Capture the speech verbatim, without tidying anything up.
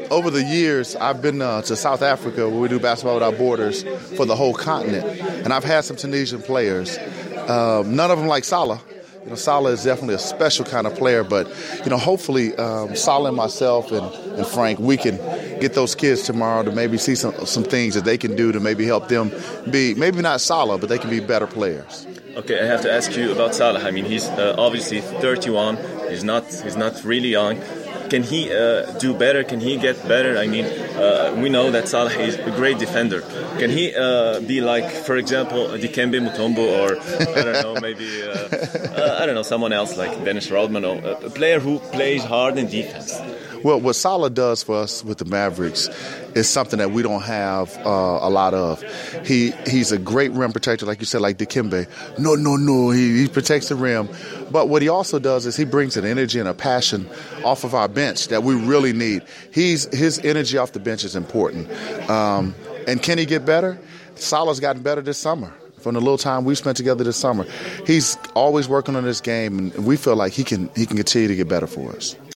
over the years, I've been uh, to South Africa where we do Basketball Without Borders for the whole continent, and I've had some Tunisian players. Uh, none of them like Salah. You know, Salah is definitely a special kind of player, but, you know, hopefully um, Salah and myself and, and Frank, we can get those kids tomorrow to maybe see some, some things that they can do to maybe help them be, maybe not Salah, but they can be better players. Okay, I have to ask you about Salah. I mean, he's uh, obviously thirty-one. He's not, he's not really young. Can he uh, do better? Can he get better? I mean, uh, we know that Salah is a great defender. Can he uh, be like, for example, Dikembe Mutombo, or I don't know, maybe uh, uh, I don't know, someone else like Dennis Rodman, or a player who plays hard in defense? Well, what Salah does for us with the Mavericks is something that we don't have uh, a lot of. He he's a great rim protector, like you said, like Dikembe. No, no, no, he, he protects the rim. But what he also does is he brings an energy and a passion off of our bench that we really need. He's his energy off the bench is important. Um, and can he get better? Salah's gotten better this summer. From the little time we've spent together this summer, he's always working on this game, and we feel like he can he can continue to get better for us.